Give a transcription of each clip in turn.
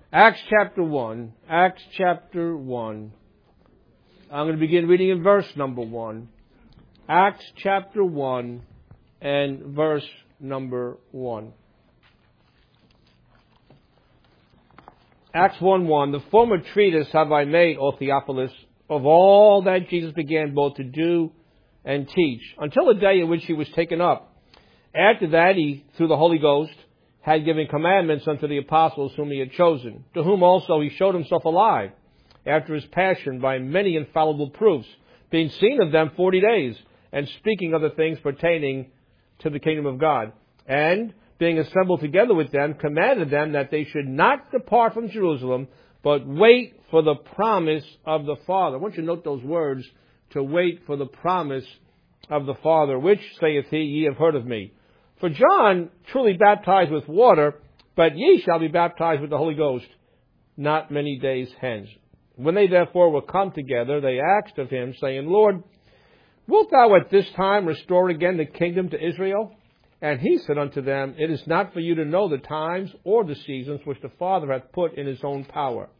Acts chapter 1. Acts chapter 1. I'm going to begin reading in verse number 1. Acts chapter 1 and verse number 1. Acts 1:1. The former treatise have I made, O Theophilus, of all that Jesus began both to do and teach, until the day in which he was taken up. After that, he, through the Holy Ghost, had given commandments unto the apostles whom he had chosen, to whom also he showed himself alive, after his passion, by many infallible proofs, being seen of them 40 days, and speaking of the things pertaining to the kingdom of God. And, being assembled together with them, commanded them that they should not depart from Jerusalem, but wait for the promise of the Father. I want you to note those words, to wait for the promise of the Father, which, saith he, ye have heard of me. For John truly baptized with water, but ye shall be baptized with the Holy Ghost not many days hence. When they therefore were come together, they asked of him, saying, Lord, wilt thou at this time restore again the kingdom to Israel? And he said unto them, It is not for you to know the times or the seasons which the Father hath put in his own power.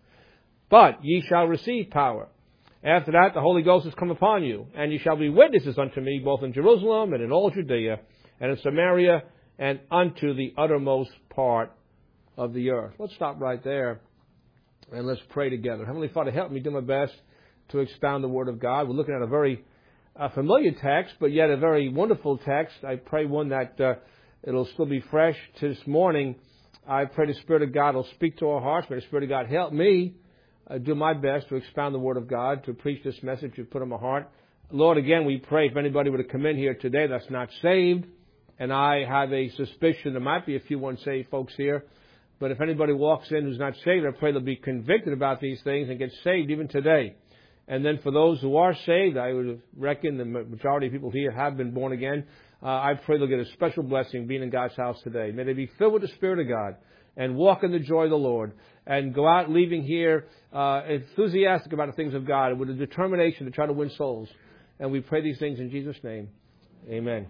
But ye shall receive power. After that the Holy Ghost is come upon you, and ye shall be witnesses unto me, both in Jerusalem and in all Judea, and in Samaria, and unto the uttermost part of the earth. Let's stop right there, and let's pray together. Heavenly Father, help me do my best to expound the Word of God. We're looking at a very familiar text, but yet a very wonderful text. I pray one that it'll still be fresh this morning. I pray the Spirit of God will speak to our hearts. May the Spirit of God help me do my best to expound the Word of God, to preach this message you've put on my heart. Lord, again, we pray if anybody were to come in here today that's not saved, and I have a suspicion there might be a few unsaved folks here, but if anybody walks in who's not saved, I pray they'll be convicted about these things and get saved even today. And then for those who are saved, I would reckon the majority of people here have been born again. I pray they'll get a special blessing being in God's house today. May they be filled with the Spirit of God and walk in the joy of the Lord and go out leaving here enthusiastic about the things of God with a determination to try to win souls. And we pray these things in Jesus' name. Amen.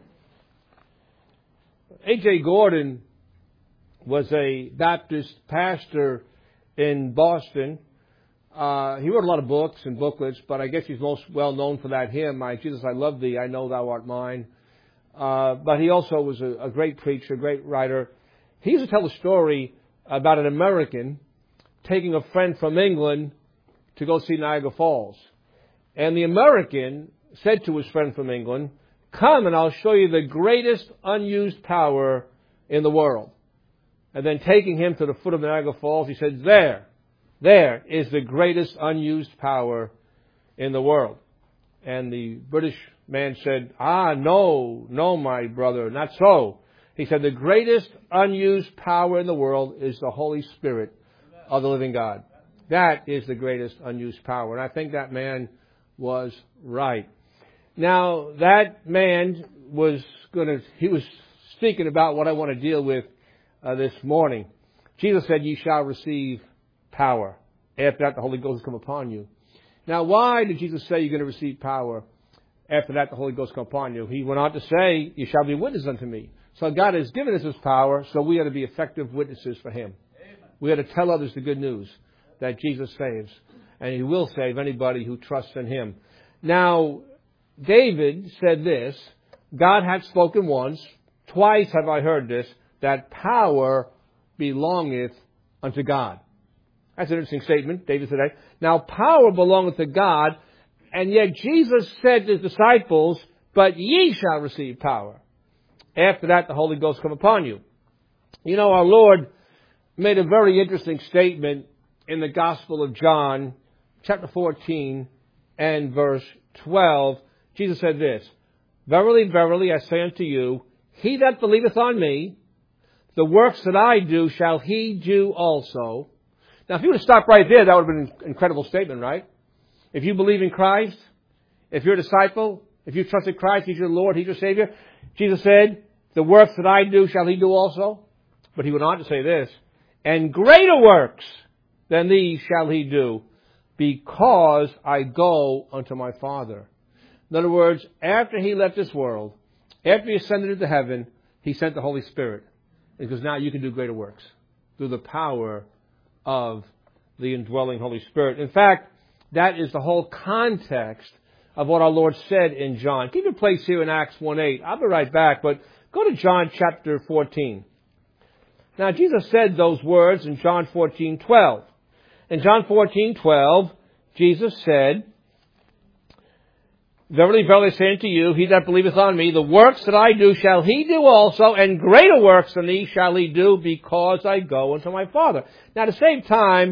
A.J. Gordon was a Baptist pastor in Boston. He wrote a lot of books and booklets, but I guess he's most well known for that hymn, My Jesus, I love thee, I know thou art mine. But he also was a great preacher, a great writer. He used to tell a story about an American taking a friend from England to go see Niagara Falls. And the American said to his friend from England, Come and I'll show you the greatest unused power in the world. And then taking him to the foot of Niagara Falls, he said, There is the greatest unused power in the world. And the British man said, no, my brother, not so. He said, the greatest unused power in the world is the Holy Spirit of the living God. That is the greatest unused power. And I think that man was right. Now, that man was speaking about what I want to deal with this morning. Jesus said, Ye shall receive power. After that, the Holy Ghost will come upon you. Now, why did Jesus say you're going to receive power? After that, the Holy Ghost will come upon you. He went on to say, You shall be witnesses unto me. So God has given us His power, so we ought to be effective witnesses for Him. Amen. We ought to tell others the good news that Jesus saves. And He will save anybody who trusts in Him. Now, David said this, God hath spoken once, twice have I heard this, that power belongeth unto God. That's an interesting statement, David said that. Now, power belongeth to God, and yet Jesus said to His disciples, But ye shall receive power. After that, the Holy Ghost come upon you. You know, our Lord made a very interesting statement in the Gospel of John, chapter 14 and verse 12. Jesus said this, Verily, verily, I say unto you, he that believeth on me, the works that I do shall he do also. Now, if you were to stop right there, that would have been an incredible statement, right? If you believe in Christ, if you're a disciple, if you trusted Christ, He's your Lord, He's your Savior, Jesus said, the works that I do shall he do also. But He went on to say this, and greater works than these shall he do, because I go unto my Father. In other words, after He left this world, after He ascended into heaven, He sent the Holy Spirit. Because now you can do greater works through the power of the indwelling Holy Spirit. In fact, that is the whole context of what our Lord said in John. Keep your place here in Acts 1:8. I'll be right back, but go to John chapter 14. Now, Jesus said those words in John 14:12. In John 14:12, Jesus said, Verily, verily, I say unto you, he that believeth on me, the works that I do shall he do also, and greater works than these shall he do, because I go unto my Father. Now, to save time,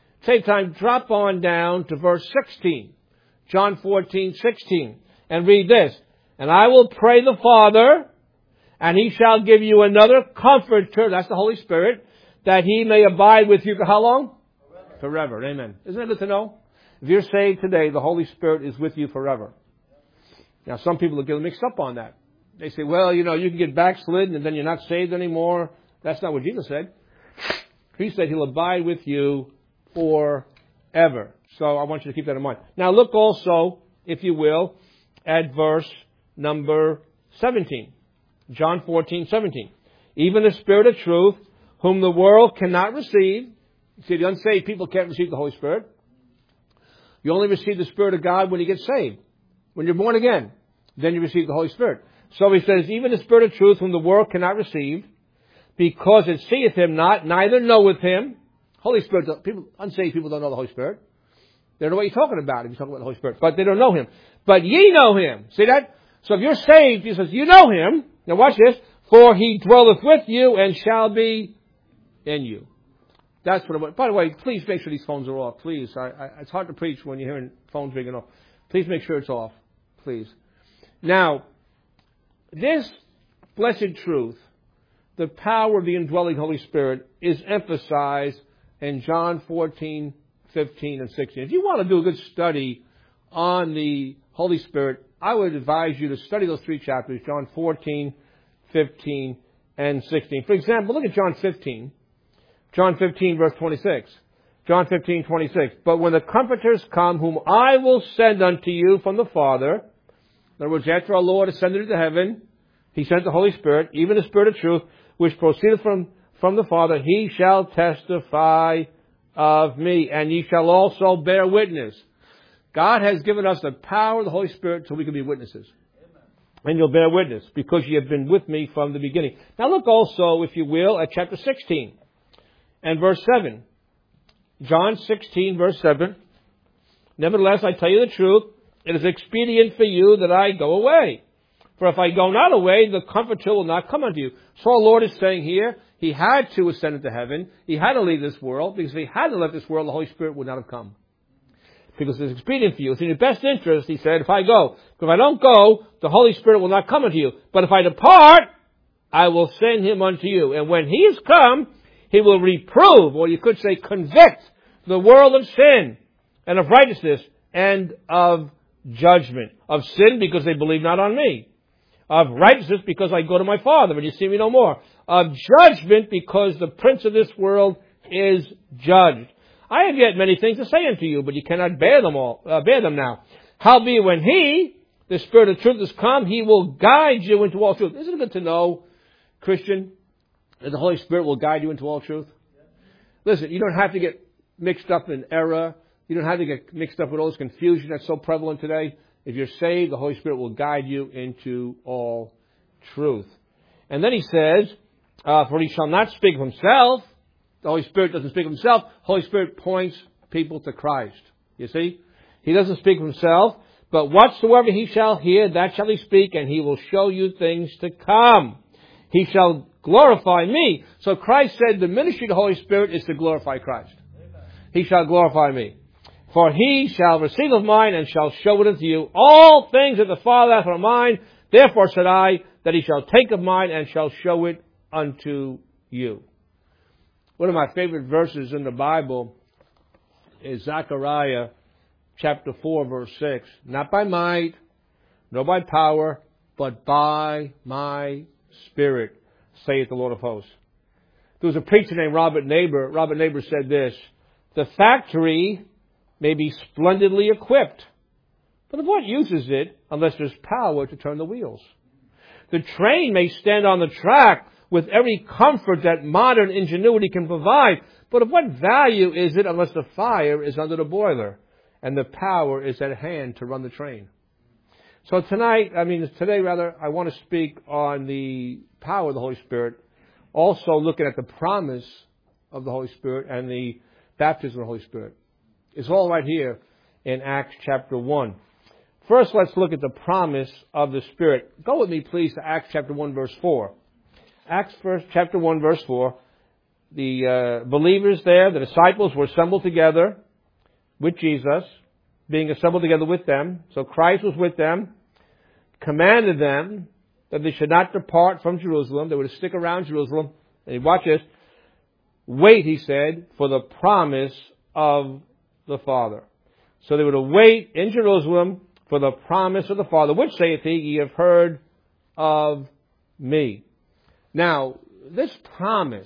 drop on down to verse 16. John 14:16. And read this. And I will pray the Father, and he shall give you another comforter, that's the Holy Spirit, that he may abide with you for how long? Forever. Amen. Isn't that good to know? If you're saved today, the Holy Spirit is with you forever. Now, some people are getting mixed up on that. They say, well, you can get backslidden and then you're not saved anymore. That's not what Jesus said. He said he'll abide with you forever. So I want you to keep that in mind. Now, look also, if you will, at verse number 17. John 14:17. Even the Spirit of truth, whom the world cannot receive. You see, the unsaved people can't receive the Holy Spirit. You only receive the Spirit of God when you get saved. When you're born again, then you receive the Holy Spirit. So he says, even the Spirit of truth, whom the world cannot receive, because it seeth him not, neither knoweth him. Holy Spirit, unsaved people don't know the Holy Spirit. They don't know what you're talking about if you're talking about the Holy Spirit. But they don't know him. But ye know him. See that? So if you're saved, he says, you know him. Now watch this. For he dwelleth with you and shall be in you. That's what I want. By the way, please make sure these phones are off. Please. It's hard to preach when you're hearing phones ringing off. Please make sure it's off. Please. Now, this blessed truth, the power of the indwelling Holy Spirit, is emphasized in John 14, 15, and 16. If you want to do a good study on the Holy Spirit, I would advise you to study those three chapters, John 14, 15, and 16. For example, look at John 15. John 15, verse 26. John 15:26. But when the Comforters come, whom I will send unto you from the Father, in other words, after our Lord ascended into heaven, he sent the Holy Spirit, even the Spirit of truth, which proceedeth from the Father, he shall testify of me, and ye shall also bear witness. God has given us the power of the Holy Spirit so we can be witnesses. Amen. And you'll bear witness, because ye have been with me from the beginning. Now look also, if you will, at chapter 16 and verse 7. John 16, verse 7. Nevertheless, I tell you the truth, it is expedient for you that I go away. For if I go not away, the Comforter will not come unto you. So our Lord is saying here, he had to ascend into heaven. He had to leave this world, because if he hadn't left this world, the Holy Spirit would not have come. Because it's expedient for you. It's in your best interest, he said, if I go. If I don't go, the Holy Spirit will not come unto you. But if I depart, I will send him unto you. And when he is come, he will reprove, or you could say convict, the world of sin and of righteousness and of judgment. Of sin, because they believe not on me. Of righteousness, because I go to my Father and you see me no more. Of judgment, because the prince of this world is judged. I have yet many things to say unto you, but you cannot bear them now. Howbeit when he, the Spirit of truth, is come, he will guide you into all truth. Isn't it good to know, Christian, that the Holy Spirit will guide you into all truth? Listen, you don't have to get mixed up in error. You don't have to get mixed up with all this confusion that's so prevalent today. If you're saved, the Holy Spirit will guide you into all truth. And then he says, for he shall not speak of himself. The Holy Spirit doesn't speak of himself. The Holy Spirit points people to Christ. You see? He doesn't speak of himself. But whatsoever he shall hear, that shall he speak, and he will show you things to come. He shall glorify me. So Christ said the ministry of the Holy Spirit is to glorify Christ. Amen. He shall glorify me. For he shall receive of mine and shall show it unto you. All things that the Father hath are mine. Therefore said I, that he shall take of mine and shall show it unto you. One of my favorite verses in the Bible is Zechariah chapter 4, verse 6. Not by might, nor by power, but by my Spirit, saith the Lord of hosts. There was a preacher named Robert Neighbor. Robert Neighbor said this: the factory may be splendidly equipped, but of what use is it unless there's power to turn the wheels? The train may stand on the track with every comfort that modern ingenuity can provide. But of what value is it unless the fire is under the boiler and the power is at hand to run the train? So today, I want to speak on the power of the Holy Spirit, also looking at the promise of the Holy Spirit and the baptism of the Holy Spirit. It's all right here in Acts chapter 1. First, let's look at the promise of the Spirit. Go with me, please, to Acts chapter 1, verse 4. Acts chapter 1, verse 4. The believers there, the disciples, were assembled together with Jesus, being assembled together with them. So Christ was with them, commanded them that they should not depart from Jerusalem. They were to stick around Jerusalem. And watch this. Wait, he said, for the promise of the Father. So they were to wait in Jerusalem for the promise of the Father, which saith he, ye have heard of me. Now, this promise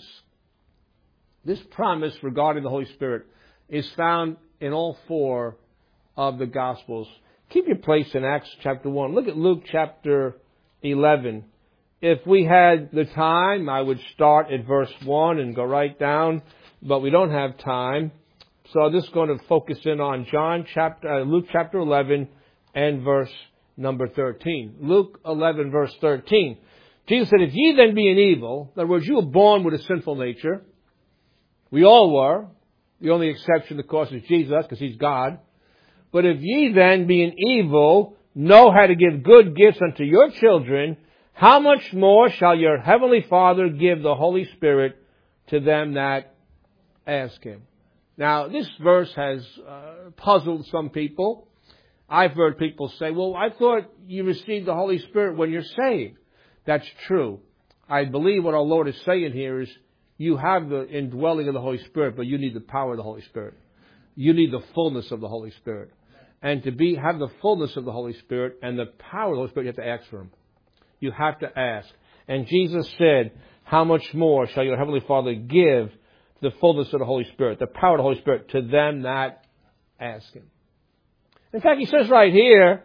regarding the Holy Spirit is found in all four of the Gospels. Keep your place in Acts chapter 1. Look at Luke chapter 11. If we had the time, I would start at verse 1 and go right down, but we don't have time. So I'm just going to focus in on Luke chapter 11 and verse number 13. Luke 11, verse 13. Jesus said, if ye then be an evil, in other words, you were born with a sinful nature. We all were. The only exception, of course, is Jesus, because he's God. But if ye then, being evil, know how to give good gifts unto your children, how much more shall your heavenly Father give the Holy Spirit to them that ask him? Now, this verse has puzzled some people. I've heard people say, well, I thought you received the Holy Spirit when you're saved. That's true. I believe what our Lord is saying here is you have the indwelling of the Holy Spirit, but you need the power of the Holy Spirit. You need the fullness of the Holy Spirit. And to have the fullness of the Holy Spirit and the power of the Holy Spirit, you have to ask for him. You have to ask. And Jesus said, how much more shall your heavenly Father give the fullness of the Holy Spirit, the power of the Holy Spirit, to them that ask him? In fact, he says right here,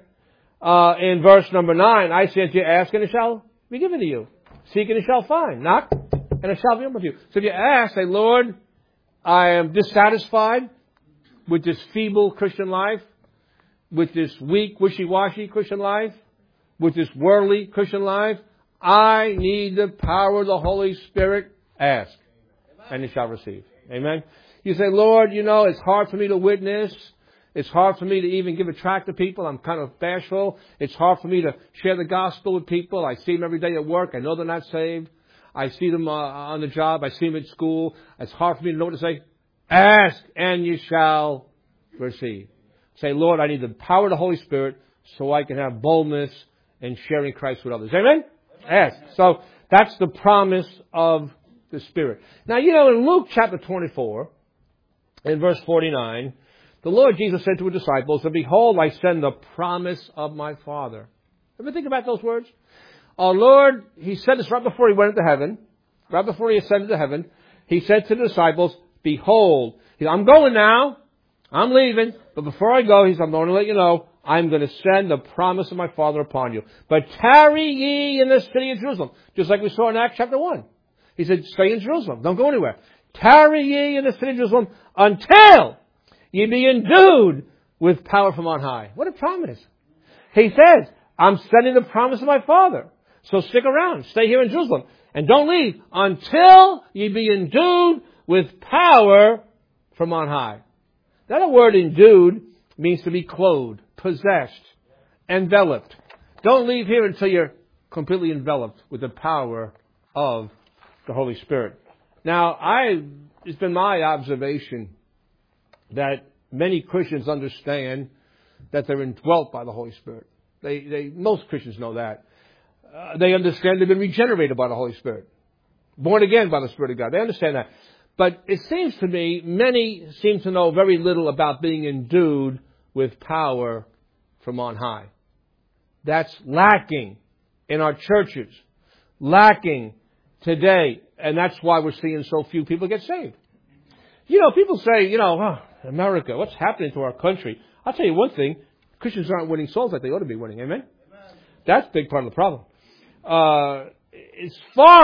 in verse number 9, I say unto you, ask and it shall be given to you. Seek and it shall find. Knock and it shall be opened to you. So if you ask, say, Lord, I am dissatisfied with this feeble Christian life, with this weak, wishy-washy Christian life, with this worldly Christian life. I need the power of the Holy Spirit. Ask, and you shall receive. Amen. You say, Lord, it's hard for me to witness. It's hard for me to even give a tract to people. I'm kind of bashful. It's hard for me to share the gospel with people. I see them every day at work. I know they're not saved. I see them on the job. I see them at school. It's hard for me to know what to say. Ask, and you shall receive. Say, Lord, I need the power of the Holy Spirit so I can have boldness in sharing Christ with others. Amen? Ask. So that's the promise of the Spirit. Now, in Luke chapter 24, in verse 49, the Lord Jesus said to his disciples, and behold, I send the promise of my Father. Ever think about those words? Our Lord, he said this right before he went into heaven, right before he ascended to heaven. He said to the disciples, behold, I'm going now. I'm leaving. But before I go, he said, I'm going to let you know, I'm going to send the promise of my Father upon you. But tarry ye in the city of Jerusalem. Just like we saw in Acts chapter 1. He said, stay in Jerusalem. Don't go anywhere. Tarry ye in the city of Jerusalem until ye be endued with power from on high. What a promise. He says, I'm sending the promise of my Father. So stick around. Stay here in Jerusalem. And don't leave until ye be endued with power from on high. Now, the word endued means to be clothed, possessed, enveloped. Don't leave here until you're completely enveloped with the power of the Holy Spirit. Now, it's been my observation that many Christians understand that they're indwelt by the Holy Spirit. Most Christians know that. They understand they've been regenerated by the Holy Spirit. Born again by the Spirit of God. They understand that. But it seems to me, many seem to know very little about being endued with power from on high. That's lacking in our churches. Lacking today. And that's why we're seeing so few people get saved. People say, America, what's happening to our country? I'll tell you one thing. Christians aren't winning souls like they ought to be winning. Amen? That's a big part of the problem. It's foreign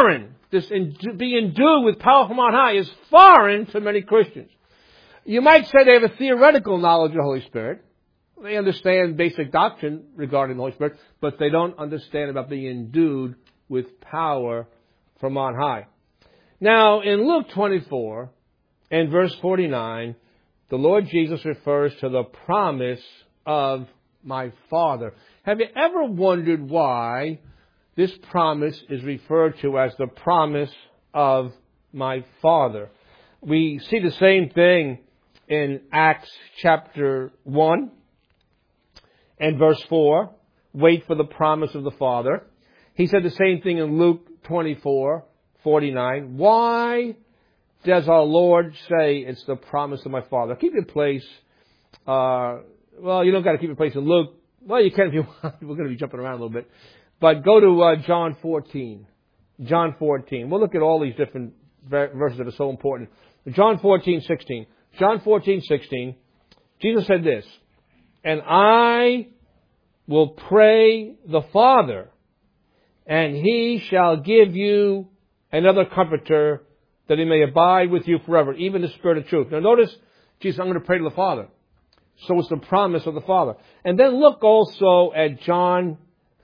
being endued with power from on high is foreign to many Christians. You might say they have a theoretical knowledge of the Holy Spirit. They understand basic doctrine regarding the Holy Spirit, but they don't understand about being endued with power from on high. Now, in Luke 24 and verse 49, the Lord Jesus refers to the promise of my Father. Have you ever wondered why this promise is referred to as the promise of my Father? We see the same thing in Acts chapter 1 and verse 4. Wait for the promise of the Father. He said the same thing in Luke 24:49. Why does our Lord say it's the promise of my Father? Keep your place. Well, you don't got to keep your place in Luke. Well, you can if you want. We're going to be jumping around a little bit. But go to John 14. John 14. We'll look at all these different verses that are so important. John 14:16. John 14:16. Jesus said this, and I will pray the Father, and He shall give you another comforter, that He may abide with you forever, even the Spirit of truth. Now notice, Jesus, I'm going to pray to the Father. So it's the promise of the Father. And then look also at John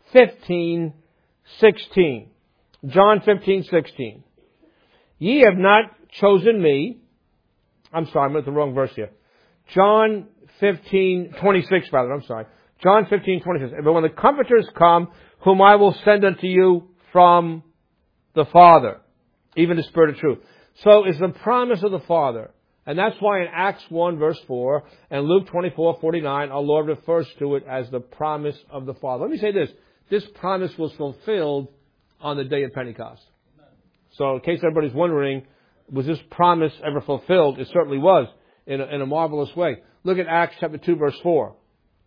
15:16. John 15:16. Ye have not chosen me. I'm sorry, I'm at the wrong verse here. John 15:26, rather. I'm sorry. John 15:26. But when the comforters come, whom I will send unto you from the Father, even the Spirit of truth. So it's the promise of the Father. And that's why in Acts 1 verse 4 and Luke 24:49, our Lord refers to it as the promise of the Father. Let me say this. This promise was fulfilled on the day of Pentecost. So in case everybody's wondering, was this promise ever fulfilled? It certainly was in a marvelous way. Look at Acts chapter 2 verse 4.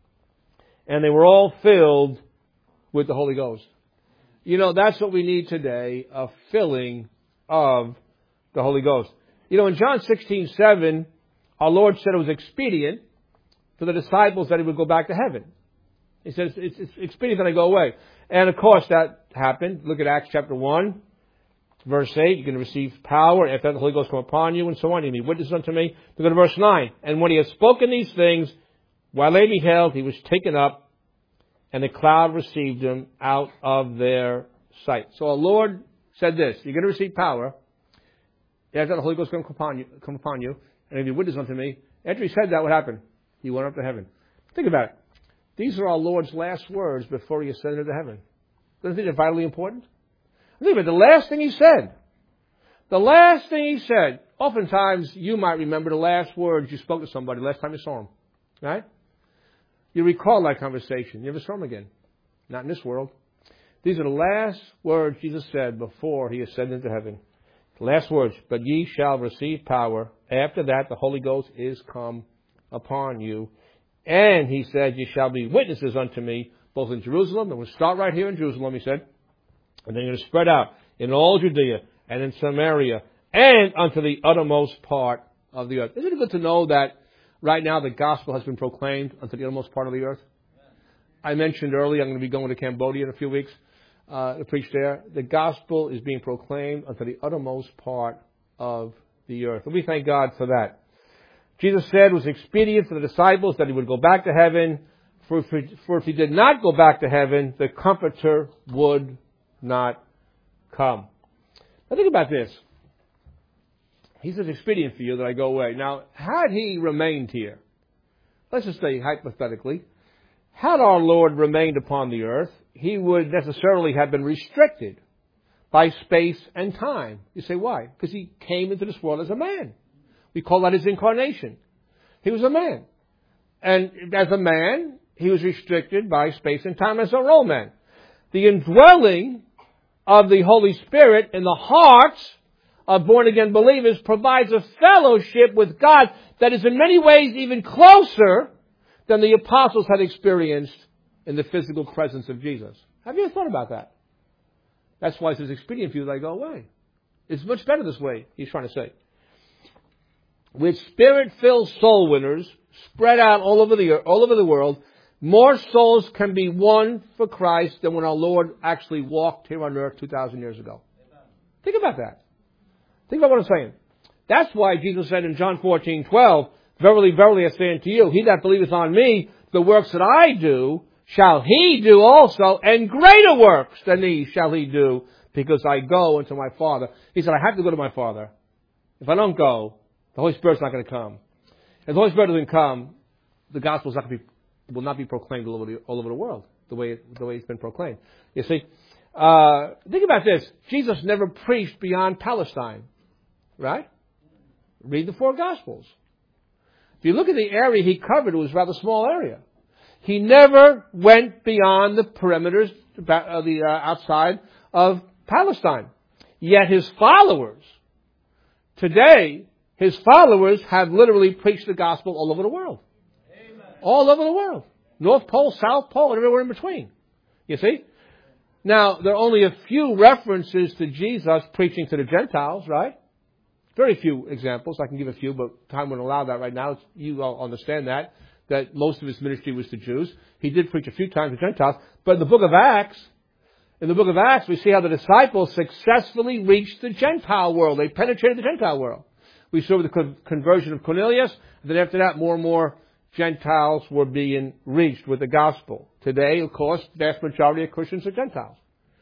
And they were all filled with the Holy Ghost. You know, that's what we need today, a filling of the Holy Ghost. You know, in John 16:7, our Lord said it was expedient for the disciples that He would go back to heaven. He says, it's expedient that I go away. And of course that happened. Look at Acts chapter 1, verse 8. You're going to receive power after the Holy Ghost come upon you and so on. You'll be witnesses unto me. Look at verse 9. And when He had spoken these things, while they beheld, He was taken up, and the cloud received Him out of their sight. So our Lord said this, you're going to receive power after the Holy Ghost come upon you, and if you witness unto me. After He said that, what happened? He went up to heaven. Think about it. These are our Lord's last words before He ascended to heaven. Don't you think they're vitally important? Think about it. The last thing He said. The last thing He said. Oftentimes, you might remember the last words you spoke to somebody last time you saw them. Right? You recall that conversation. You never saw them again. Not in this world. These are the last words Jesus said before He ascended to heaven. The last words. But ye shall receive power. After that, the Holy Ghost is come upon you. And He said, ye shall be witnesses unto me, both in Jerusalem. And we'll start right here in Jerusalem, He said. And then you're going to spread out in all Judea and in Samaria and unto the uttermost part of the earth. Isn't it good to know that right now the gospel has been proclaimed unto the uttermost part of the earth? I mentioned earlier I'm going to be going to Cambodia in a few weeks to preach there. The gospel is being proclaimed unto the uttermost part of the earth. And we thank God for that. Jesus said it was expedient for the disciples that He would go back to heaven. For if He did not go back to heaven, the Comforter would not come. Now think about this. He says, expedient for you that I go away. Now, had He remained here, let's just say hypothetically, had our Lord remained upon the earth, He would necessarily have been restricted by space and time. You say, why? Because He came into this world as a man. We call that His incarnation. He was a man. And as a man, He was restricted by space and time as a real man. The indwelling of the Holy Spirit in the hearts of born-again believers provides a fellowship with God that is in many ways even closer than the apostles had experienced in the physical presence of Jesus. Have you ever thought about that? That's why it says expedient for you that I go away. It's much better this way, He's trying to say. With Spirit-filled soul winners spread out all over the world, more souls can be won for Christ than when our Lord actually walked here on earth 2,000 years ago. Think about that. Think about what I'm saying. That's why Jesus said in John 14:12, Verily, verily, I say unto you, he that believeth on me, the works that I do, shall he do also, and greater works than these shall he do, because I go unto my Father. He said, I have to go to my Father. If I don't go, the Holy Spirit's not going to come. If the Holy Spirit doesn't come, the gospel will not be proclaimed all over the world, the way it's been proclaimed. You see, think about this. Jesus never preached beyond Palestine, right? Read the 4 Gospels. If you look at the area he covered, it was a rather small area. He never went beyond the perimeters, outside of Palestine. Yet his followers, today, his followers have literally preached the gospel all over the world. Amen. All over the world. North Pole, South Pole, and everywhere in between. You see? Now, there are only a few references to Jesus preaching to the Gentiles, right? Very few examples. I can give a few, but time wouldn't allow that right now. You all understand that most of his ministry was to Jews. He did preach a few times to Gentiles. But in the book of Acts, we see how the disciples successfully reached the Gentile world. They penetrated the Gentile world. We saw the conversion of Cornelius. And then after that, more and more Gentiles were being reached with the gospel. Today, of course, the vast majority of Christians are Gentiles.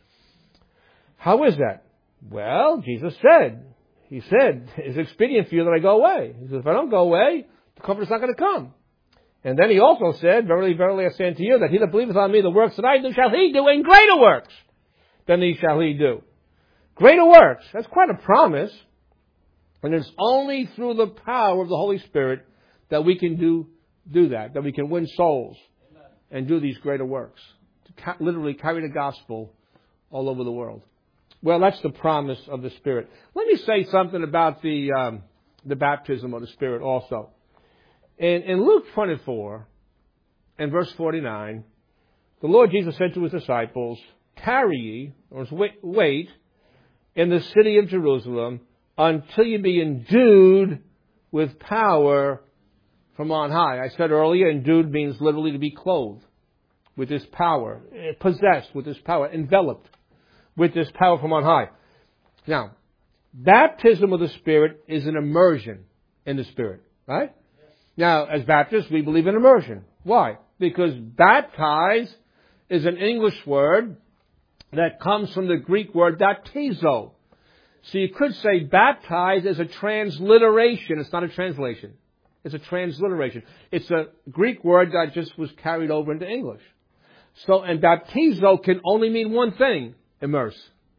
How is that? Well, Jesus said, He said, it's expedient for you that I go away. He says, if I don't go away, the Comforter's not going to come. And then he also said, Verily, verily, I say unto you, that he that believeth on me, the works that I do shall he do, and greater works than these shall he do. Greater works. That's quite a promise. And it's only through the power of the Holy Spirit that we can do that we can win souls and do these greater works. To literally carry the gospel all over the world. Well, that's the promise of the Spirit. Let me say something about the baptism of the Spirit also. In Luke 24 and verse 49, the Lord Jesus said to his disciples, Tarry ye, or wait, in the city of Jerusalem until you be endued with power from on high. I said earlier, endued means literally to be clothed with this power, possessed with this power, enveloped with this power from on high. Now, baptism of the Spirit is an immersion in the Spirit, right? Now, as Baptists, we believe in immersion. Why? Because baptize is an English word that comes from the Greek word baptizo. So you could say baptize is a transliteration. It's not a translation. It's a transliteration. It's a Greek word that just was carried over into English. So, and baptizo can only mean one thing. Immerse.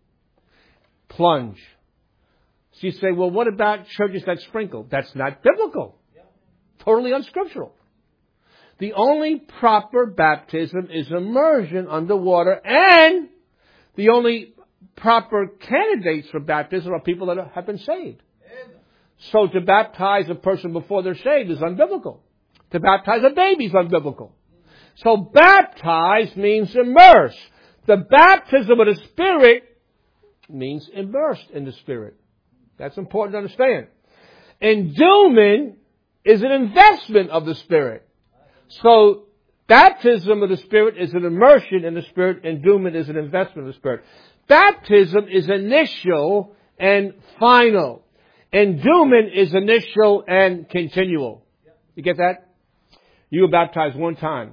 Plunge. So you say, well, what about churches that sprinkle? That's not biblical. Totally unscriptural. The only proper baptism is immersion underwater, and the only proper candidates for baptism are people that have been saved. So to baptize a person before they're saved is unbiblical. To baptize a baby is unbiblical. So baptize means immerse. The baptism of the Spirit means immersed in the Spirit. That's important to understand. Endowment is an investment of the Spirit. So baptism of the Spirit is an immersion in the Spirit. Endowment is an investment of the Spirit. Baptism is initial and final. Endowment is initial and continual. You get that? You were baptized one time.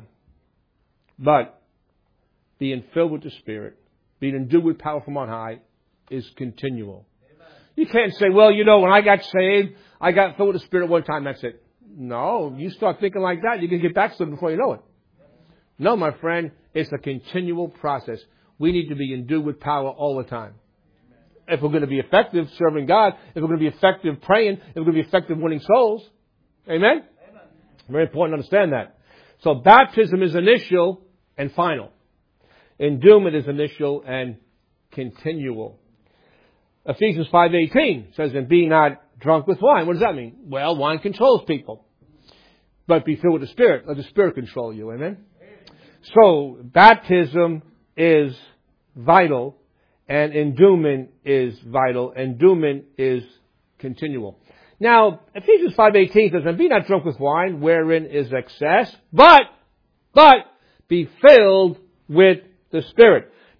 But being filled with the Spirit, being endued with power from on high, is continual. Amen. You can't say, well, when I got saved, I got filled with the Spirit one time, that's it. No, you start thinking like that, you can get backslidden before you know it. No, my friend, it's a continual process. We need to be endued with power all the time. If we're going to be effective serving God, if we're going to be effective praying, if we're going to be effective winning souls. Amen? Amen. Very important to understand that. So baptism is initial and final. Endowment is initial and continual. Ephesians 5:18 says, and be not drunk with wine. What does that mean? Well, wine controls people. But be filled with the Spirit. Let the Spirit control you. Amen? So baptism is vital, and endowment is vital. Endowment is continual. Now, Ephesians 5:18 says, and be not drunk with wine, wherein is excess, but be filled with the Spirit.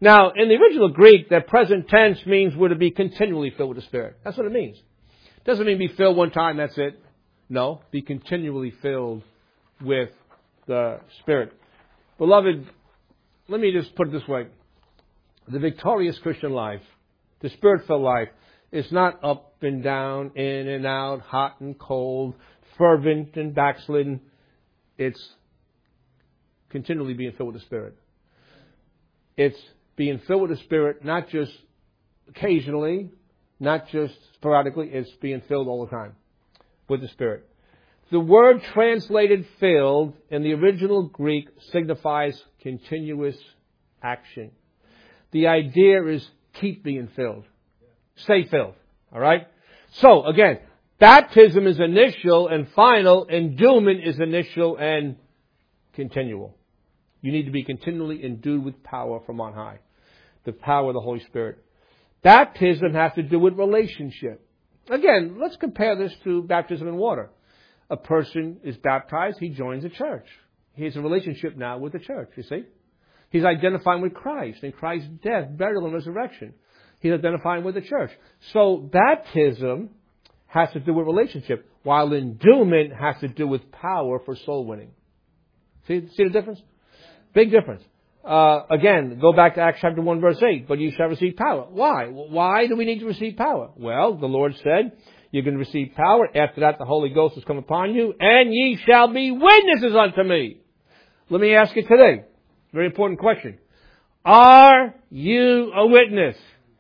Now, in the original Greek, that present tense means we're to be continually filled with the Spirit. That's what it means. It doesn't mean be filled one time, that's it. No, be continually filled with the Spirit. Beloved, let me just put it this way. The victorious Christian life, the Spirit-filled life, is not up and down, in and out, hot and cold, fervent and backslidden. It's continually being filled with the Spirit. It's being filled with the Spirit, not just occasionally, not just sporadically. It's being filled all the time with the Spirit. The word translated filled in the original Greek signifies continuous action. The idea is keep being filled. Stay filled. All right? So, again, baptism is initial and final. Endowment is initial and continual. You need to be continually endued with power from on high. The power of the Holy Spirit. Baptism has to do with relationship. Again, let's compare this to baptism in water. A person is baptized, he joins a church. He has a relationship now with the church, you see. He's identifying with Christ and Christ's death, burial, and resurrection. He's identifying with the church. So baptism has to do with relationship, while endowment has to do with power for soul winning. See the difference? Big difference. Again, go back to Acts chapter 1, verse 8. But you shall receive power. Why? Why do we need to receive power? Well, the Lord said, you're going to receive power. After that, the Holy Ghost has come upon you, and ye shall be witnesses unto me. Let me ask you today. Very important question. Are you a witness?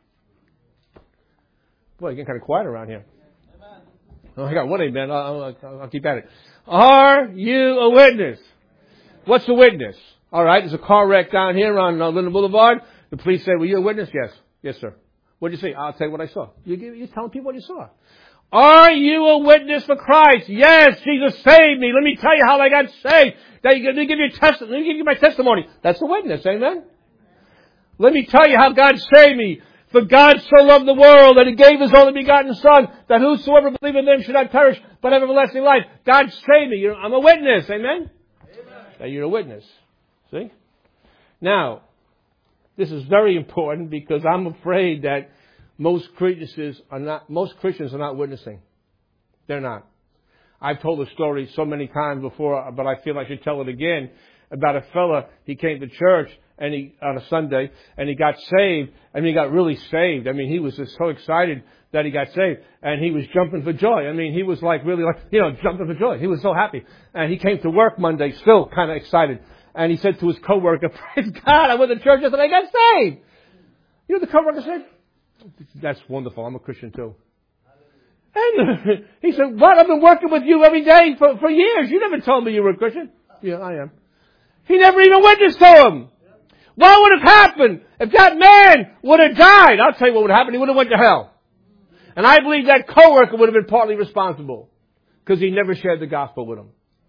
Boy, you're getting kind of quiet around here. Oh, I got one amen. I'll keep at it. Are you a witness? What's a witness? All right, there's a car wreck down here on Linden Boulevard. The police say, were you a witness? Yes. Yes, sir. What did you see? I'll tell you what I saw. You're telling people what you saw. Are you a witness for Christ? Yes, Jesus saved me. Let me tell you how I got saved. Let me give you my testimony. That's a witness, amen? Let me tell you how God saved me. For God so loved the world that He gave His only begotten Son, that whosoever believe in Him should not perish, but have everlasting life. God saved me. I'm a witness, amen? Now you're a witness. See? Now, this is very important because I'm afraid that most Christians are not witnessing. They're not. I've told the story so many times before, but I feel I should tell it again about a fella. He came to church on a Sunday, and he got saved. I mean, he got really saved. I mean, he was just so excited that he got saved, and he was jumping for joy. I mean, he was really jumping for joy. He was so happy. And he came to work Monday still kind of excited. And he said to his coworker, praise God, I went to church yesterday, I got saved. You know what the coworker said? That's wonderful. I'm a Christian too. And he said, what? I've been working with you every day for years. You never told me you were a Christian. Yeah, I am. He never even witnessed to him. What would have happened if that man would have died? I'll tell you what would have happened. He would have went to hell. And I believe that coworker would have been partly responsible because he never shared the gospel with him.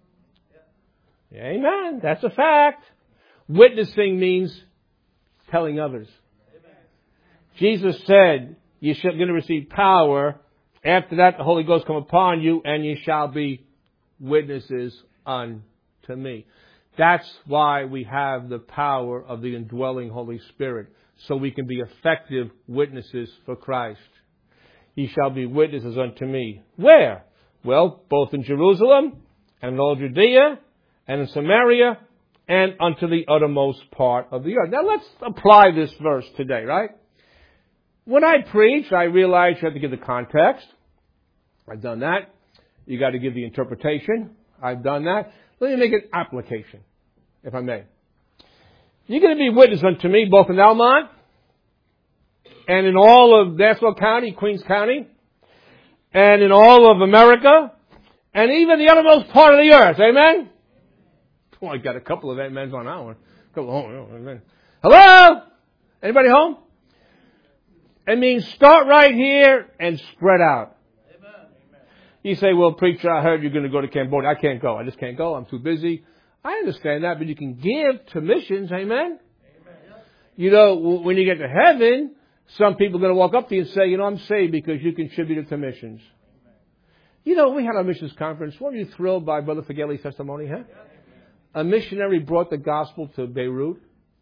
Amen. That's a fact. Witnessing means telling others. Jesus said, you shall going to receive power. After that, the Holy Ghost come upon you, and you shall be witnesses unto me. That's why we have the power of the indwelling Holy Spirit, so we can be effective witnesses for Christ. Ye shall be witnesses unto me. Where? Well, both in Jerusalem and in all Judea and in Samaria and unto the uttermost part of the earth. Now let's apply this verse today, right? When I preach, I realize you have to give the context. I've done that. You got to give the interpretation. I've done that. Let me make an application, if I may. You're going to be witness unto me both in Elmont and in all of Nassau County, Queens County, and in all of America, and even the uttermost part of the earth. Amen? Oh, I got a couple of amens on that one. Amen. Hello? Anybody home? It means start right here and spread out. Amen. You say, well, preacher, I heard you're going to go to Cambodia. I can't go. I just can't go. I'm too busy. I understand that, but you can give to missions. Amen? Amen. You know, when you get to heaven, some people are going to walk up to you and say, I'm saved because you contributed to missions. Amen. You know, we had our missions conference. Weren't you thrilled by Brother Fageli's testimony, huh? A missionary brought the gospel to Beirut.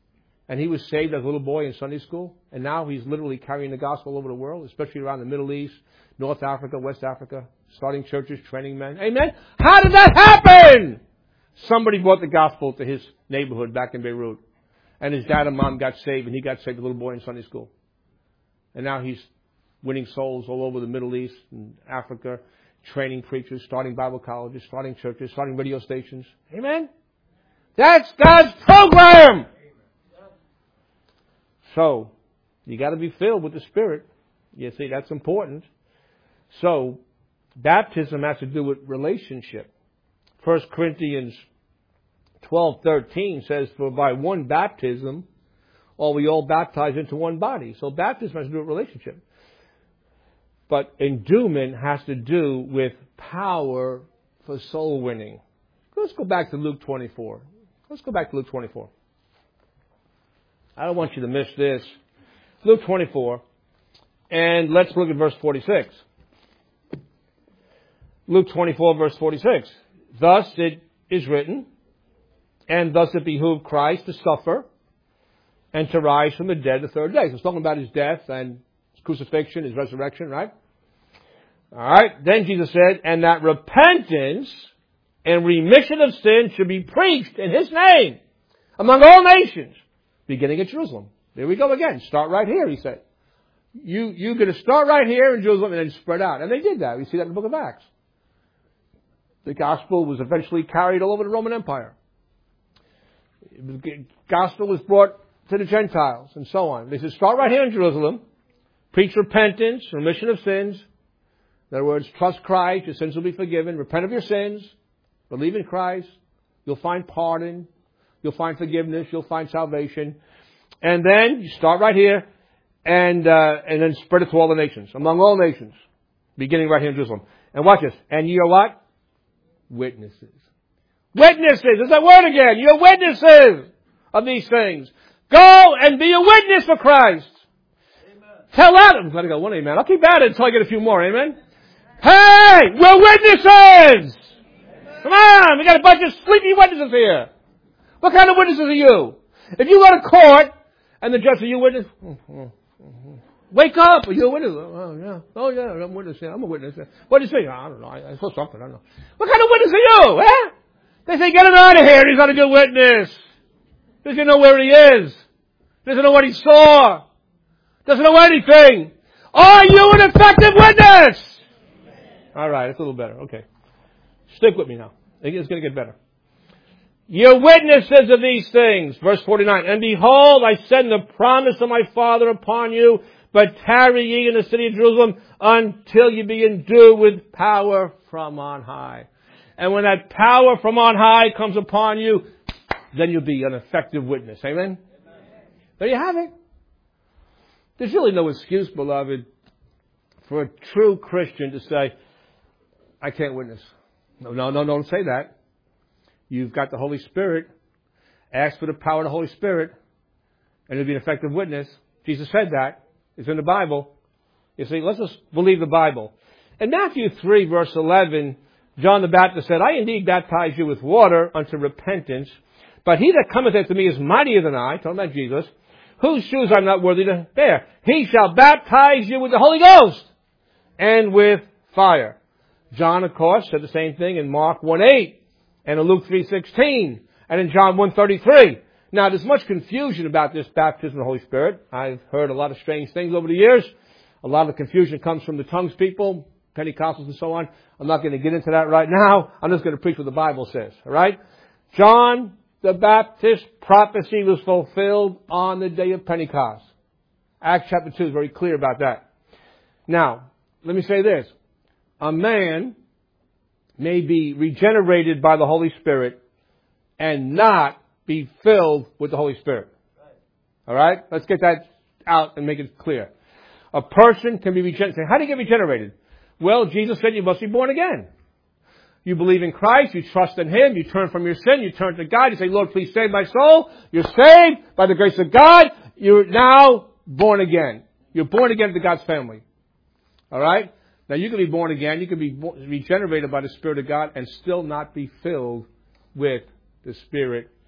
And he was saved as a little boy in Sunday school. And now he's literally carrying the gospel all over the world, especially around the Middle East, North Africa, West Africa, starting churches, training men. Amen? How did that happen? Somebody brought the gospel to his neighborhood back in Beirut. And his dad and mom got saved, and he got saved as a little boy in Sunday school. And now he's winning souls all over the Middle East and Africa, training preachers, starting Bible colleges, starting churches, starting radio stations. Amen? That's God's program! So, you got to be filled with the Spirit. You see, that's important. So, baptism has to do with relationship. 1 Corinthians 12:13 says, "For by one baptism, are we all baptized into one body." So, baptism has to do with relationship. But endowment has to do with power for soul winning. Let's go back to Luke 24. Let's go back to Luke 24. I don't want you to miss this. Luke 24. And let's look at verse 46. Luke 24, verse 46. "Thus it is written, and thus it behooved Christ to suffer and to rise from the dead the third day." So it's talking about his death and his crucifixion, his resurrection, right? All right. Then Jesus said, "And that repentance and remission of sins should be preached in his name among all nations, beginning at Jerusalem." There we go again. Start right here, he said. You're going to start right here in Jerusalem and then spread out. And they did that. We see that in the book of Acts. The gospel was eventually carried all over the Roman Empire. The gospel was brought to the Gentiles and so on. They said, start right here in Jerusalem. Preach repentance, remission of sins. In other words, trust Christ. Your sins will be forgiven. Repent of your sins. Believe in Christ. You'll find pardon. You'll find forgiveness. You'll find salvation. And then you start right here and then spread it to all the nations, among all nations, beginning right here in Jerusalem. And watch this. And ye are what? Witnesses. Witnesses. There's that word again. You're witnesses of these things. Go and be a witness for Christ. Amen. Tell that. I'm glad I got one amen. I'll keep at it until I get a few more. Amen. Hey, we're witnesses. Amen. Come on. We got a bunch of sleepy witnesses here. What kind of witnesses are you? If you go to court and the judge says, "You witness?" Wake up. Are you a witness? Oh, yeah. Oh, yeah. I'm a witness. Yeah, I'm a witness. What do you say? I don't know. I saw something. I don't know. What kind of witness are you? Eh? They say, "Get him out of here. He's not a good witness. Doesn't know where he is. Doesn't know what he saw. Doesn't know anything. Are you an effective witness?" All right. It's a little better. Okay. Stick with me now. It's going to get better. "You're witnesses of these things." Verse 49. "And behold, I send the promise of my Father upon you, but tarry ye in the city of Jerusalem until you be endued with power from on high." And when that power from on high comes upon you, then you'll be an effective witness. Amen? There you have it. There's really no excuse, beloved, for a true Christian to say, "I can't witness." No, don't say that. You've got the Holy Spirit. Ask for the power of the Holy Spirit, and you'll be an effective witness. Jesus said that. It's in the Bible. You see, let's just believe the Bible. In Matthew 3, verse 11, John the Baptist said, "I indeed baptize you with water unto repentance, but he that cometh after me is mightier than I," talking about Jesus, "whose shoes I'm not worthy to bear. He shall baptize you with the Holy Ghost and with fire." John, of course, said the same thing in Mark 1:8. And in Luke 3:16, and in John 1:33. Now, there's much confusion about this baptism of the Holy Spirit. I've heard a lot of strange things over the years. A lot of the confusion comes from the tongues people, Pentecostals and so on. I'm not going to get into that right now. I'm just going to preach what the Bible says. All right? John the Baptist's prophecy was fulfilled on the day of Pentecost. Acts chapter 2 is very clear about that. Now, let me say this. A man may be regenerated by the Holy Spirit and not be filled with the Holy Spirit. All right? Let's get that out and make it clear. A person can be regenerated. How do you get regenerated? Well, Jesus said you must be born again. You believe in Christ, you trust in Him, you turn from your sin, you turn to God, you say, "Lord, please save my soul." You're saved by the grace of God. You're now born again. You're born again to God's family. All right? Now, you can be born again, you can be regenerated by the Spirit of God and still not be filled with the Spirit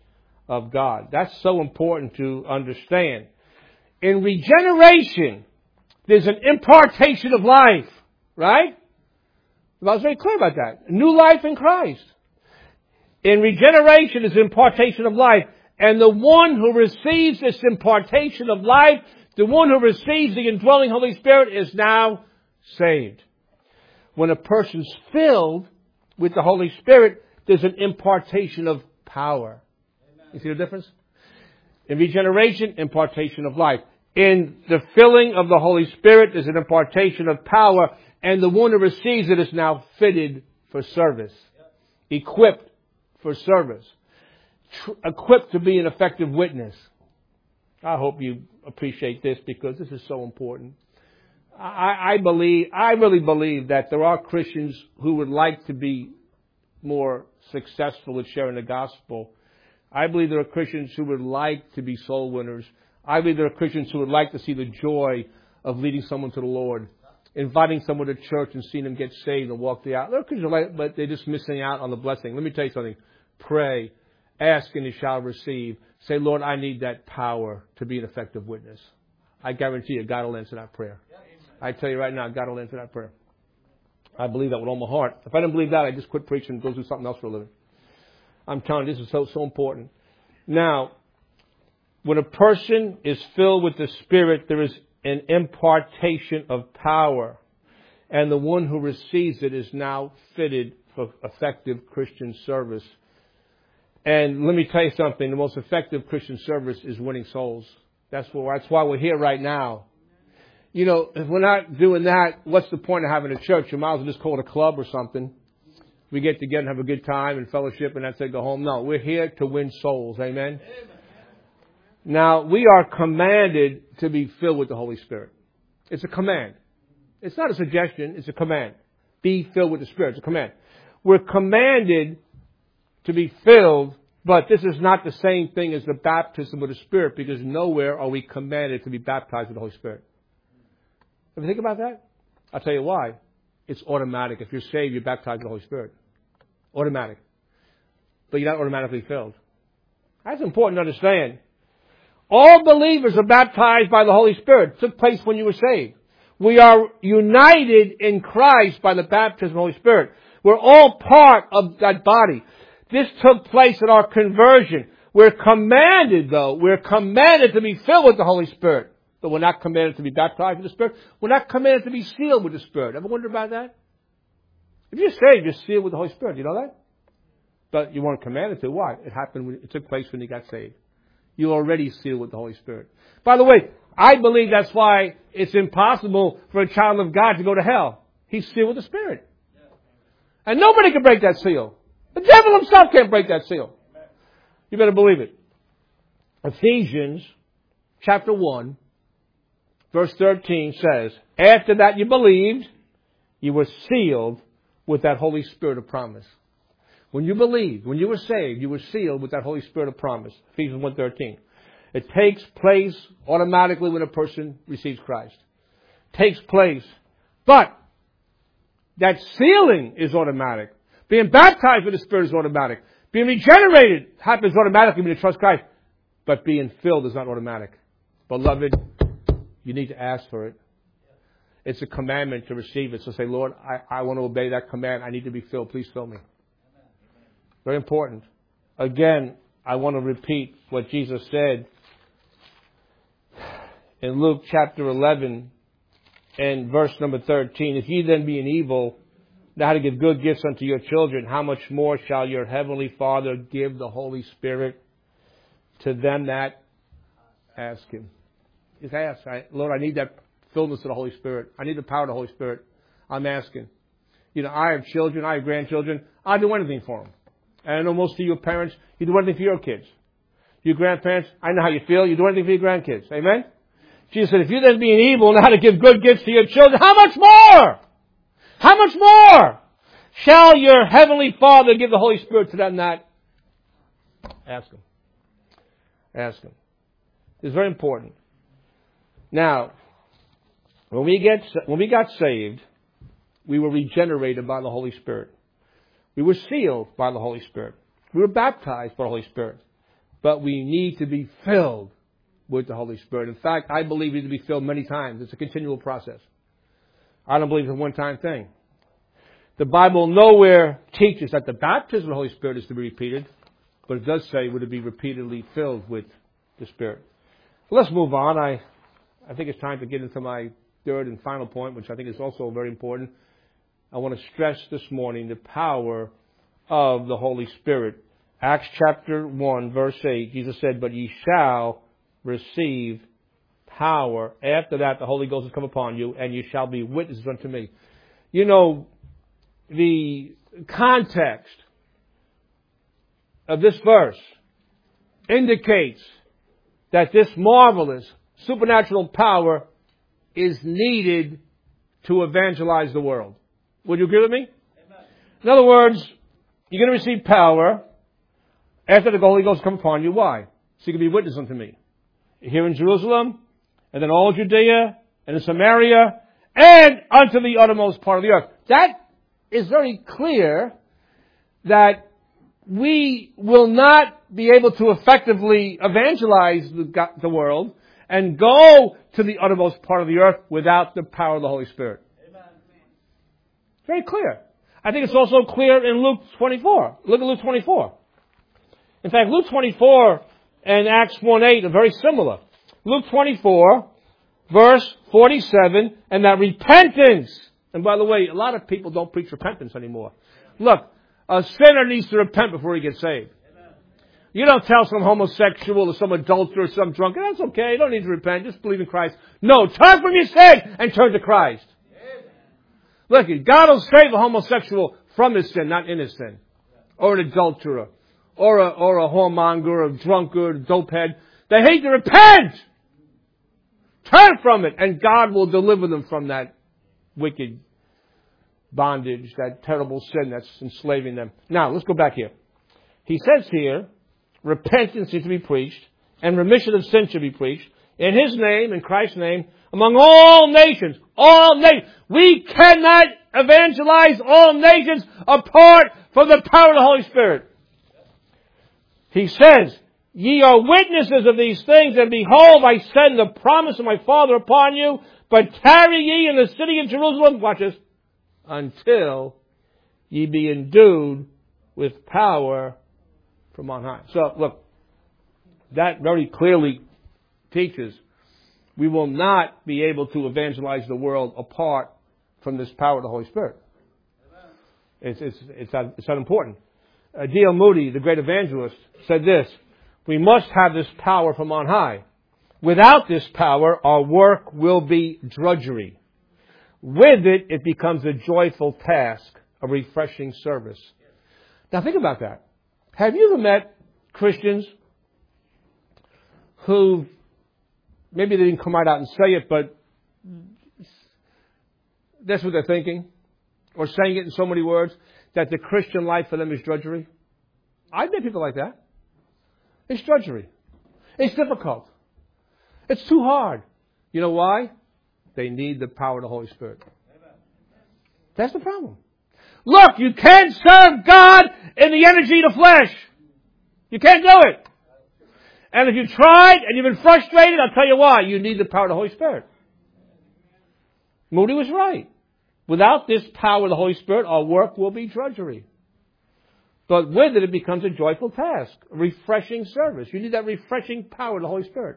of God. That's so important to understand. In regeneration, there's an impartation of life, right? I was very clear about that. New life in Christ. In regeneration is impartation of life. And the one who receives this impartation of life, the one who receives the indwelling Holy Spirit is now saved. When a person's filled with the Holy Spirit, there's an impartation of power. Amen. You see the difference? In regeneration, impartation of life. In the filling of the Holy Spirit, there's an impartation of power. And the one who receives it is now fitted for service. Equipped for service. Equipped to be an effective witness. I hope you appreciate this because this is so important. I really believe that there are Christians who would like to be more successful at sharing the gospel. I believe there are Christians who would like to be soul winners. I believe there are Christians who would like to see the joy of leading someone to the Lord, inviting someone to church and seeing them get saved and walk the aisle. There are Christians who like, but they're just missing out on the blessing. Let me tell you something. Pray. Ask and you shall receive. Say, Lord, I need that power to be an effective witness. I guarantee you, God will answer that prayer. I tell you right now, God will answer that prayer. I believe that with all my heart. If I didn't believe that, I'd just quit preaching and go do something else for a living. I'm telling you, this is so important. Now, when a person is filled with the Spirit, there is an impartation of power. And the one who receives it is now fitted for effective Christian service. And let me tell you something. The most effective Christian service is winning souls. That's why we're here right now. You know, if we're not doing that, what's the point of having a church? You might as well just call it a club or something. We get together and have a good time and fellowship and that's it, go home. No, we're here to win souls. Amen? Now, we are commanded to be filled with the Holy Spirit. It's a command. It's not a suggestion. It's a command. Be filled with the Spirit. It's a command. We're commanded to be filled, but this is not the same thing as the baptism with the Spirit because nowhere are we commanded to be baptized with the Holy Spirit. Ever think about that? I'll tell you why. It's automatic. If you're saved, you're baptized with the Holy Spirit. Automatic. But you're not automatically filled. That's important to understand. All believers are baptized by the Holy Spirit. It took place when you were saved. We are united in Christ by the baptism of the Holy Spirit. We're all part of that body. This took place at our conversion. We're commanded, though, to be filled with the Holy Spirit. But we're not commanded to be baptized with the Spirit. We're not commanded to be sealed with the Spirit. Ever wonder about that? If you're saved, you're sealed with the Holy Spirit. You know that? But you weren't commanded to. Why? It took place when you got saved. You're already sealed with the Holy Spirit. By the way, I believe that's why it's impossible for a child of God to go to hell. He's sealed with the Spirit. And nobody can break that seal. The devil himself can't break that seal. You better believe it. Ephesians chapter 1, verse 13 says, after that you believed, you were sealed with that Holy Spirit of promise. When you believed, when you were saved, you were sealed with that Holy Spirit of promise. Ephesians 1:13. It takes place automatically when a person receives Christ. Takes place. But that sealing is automatic. Being baptized with the Spirit is automatic. Being regenerated happens automatically when you trust Christ. But being filled is not automatic. Beloved, you need to ask for it. It's a commandment to receive it. So say, Lord, I want to obey that command. I need to be filled. Please fill me. Very important. Again, I want to repeat what Jesus said in Luke chapter 11 and verse number 13. If ye then being evil, know how to give good gifts unto your children, how much more shall your heavenly Father give the Holy Spirit to them that ask Him? Just ask, right? Lord, I need that fullness of the Holy Spirit. I need the power of the Holy Spirit. I'm asking. You know, I have children, I have grandchildren. I'll do anything for them. And I know most of you parents, you do anything for your kids. You grandparents, I know how you feel. You do anything for your grandkids. Amen? Jesus said, if you then being evil know how to give good gifts to your children, how much more? How much more shall your heavenly Father give the Holy Spirit to them that ask Him? Ask Him. It's very important. Now, when we got saved, we were regenerated by the Holy Spirit. We were sealed by the Holy Spirit. We were baptized by the Holy Spirit. but we need to be filled with the Holy Spirit. In fact, I believe we need to be filled many times. It's a continual process. I don't believe it's a one-time thing. The Bible nowhere teaches that the baptism of the Holy Spirit is to be repeated, but it does say we're to be repeatedly filled with the Spirit. Let's move on. I think it's time to get into my third and final point, which I think is also very important. I want to stress this morning the power of the Holy Spirit. Acts chapter 1, verse 8, Jesus said, "But ye shall receive power. After that, the Holy Ghost will come upon you, and you shall be witnesses unto me." You know, the context of this verse indicates that this marvelous supernatural power is needed to evangelize the world. Would you agree with me? Amen. In other words, you're going to receive power after the Holy Ghost comes upon you. Why? So you can be witness unto me. Here in Jerusalem, and then all Judea, and in Samaria, and unto the uttermost part of the earth. That is very clear that we will not be able to effectively evangelize the world and go to the uttermost part of the earth without the power of the Holy Spirit. Amen. Very clear. I think it's also clear in Luke 24. Look at Luke 24. In fact, Luke 24 and Acts 1:8 are very similar. Luke 24, verse 47, and that repentance. And by the way, a lot of people don't preach repentance anymore. Look, a sinner needs to repent before he gets saved. You don't tell some homosexual or some adulterer or some drunk, that's okay, you don't need to repent, just believe in Christ. No, turn from your sin and turn to Christ. Look, God will save a homosexual from his sin, not in his sin. Or an adulterer. Or a whoremonger, a drunkard, a dopehead. They hate to repent! Turn from it, and God will deliver them from that wicked bondage, that terrible sin that's enslaving them. Now, let's go back here. He says here, repentance is to be preached, and remission of sin should be preached, in His name, in Christ's name, among all nations. All nations. We cannot evangelize all nations apart from the power of the Holy Spirit. He says, "Ye are witnesses of these things, and behold, I send the promise of my Father upon you, but tarry ye in the city of Jerusalem," watch this, "until ye be endued with power from on high." So, look, that very clearly teaches we will not be able to evangelize the world apart from this power of the Holy Spirit. It's that important. D.L. Moody, the great evangelist, said this, "We must have this power from on high. Without this power, our work will be drudgery. With it, it becomes a joyful task, a refreshing service." Now think about that. Have you ever met Christians who, maybe they didn't come right out and say it, but that's what they're thinking, or saying it in so many words, that the Christian life for them is drudgery? I've met people like that. It's drudgery. It's difficult. It's too hard. You know why? They need the power of the Holy Spirit. That's the problem. Look, you can't serve God in the energy of the flesh. You can't do it. And if you've tried and you've been frustrated, I'll tell you why. You need the power of the Holy Spirit. Moody was right. Without this power of the Holy Spirit, our work will be drudgery. But with it, it becomes a joyful task, a refreshing service. You need that refreshing power of the Holy Spirit.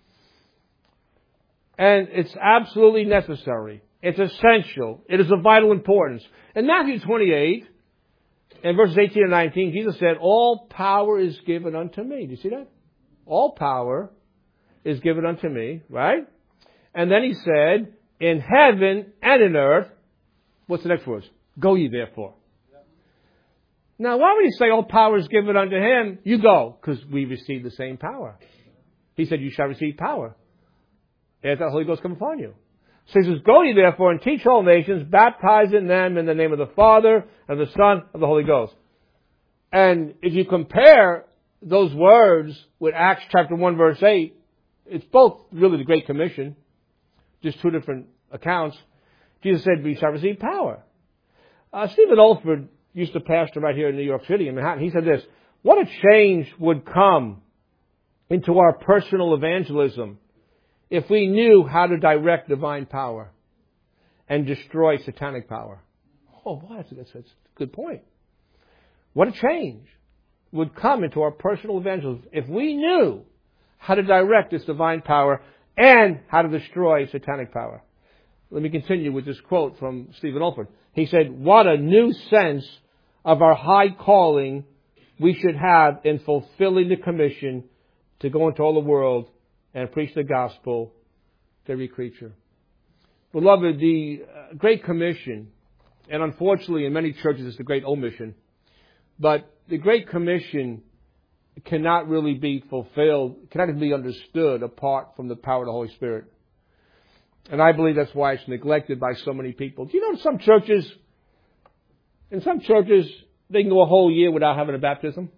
And it's absolutely necessary. It's essential. It is of vital importance. In Matthew 28, in verses 18 and 19, Jesus said, "All power is given unto me." Do you see that? All power is given unto me, right? And then He said, "In heaven and in earth," what's the next words? "Go ye therefore." Now, why would He say all power is given unto Him? You go, because we receive the same power. He said, "You shall receive power after the Holy Ghost come upon you." So He says, "Go ye therefore and teach all nations, baptizing them in the name of the Father and the Son and the Holy Ghost." And if you compare those words with Acts chapter 1 verse 8, it's both really the Great Commission, just two different accounts. Jesus said, "We shall receive power." Stephen Olford used to pastor right here in New York City, in Manhattan. He said this, "What a change would come into our personal evangelism if we knew how to direct divine power and destroy satanic power? Oh, boy, that's a good point. What a change would come into our personal evangelism if we knew how to direct this divine power and how to destroy satanic power. Let me continue with this quote from Stephen Olford. He said, "What a new sense of our high calling we should have in fulfilling the commission to go into all the world and preach the gospel to every creature." Beloved, the Great Commission, and unfortunately in many churches it's the Great Omission, but the Great Commission cannot really be fulfilled, cannot even be understood apart from the power of the Holy Spirit. And I believe that's why it's neglected by so many people. Do you know in some churches, they can go a whole year without having a baptism?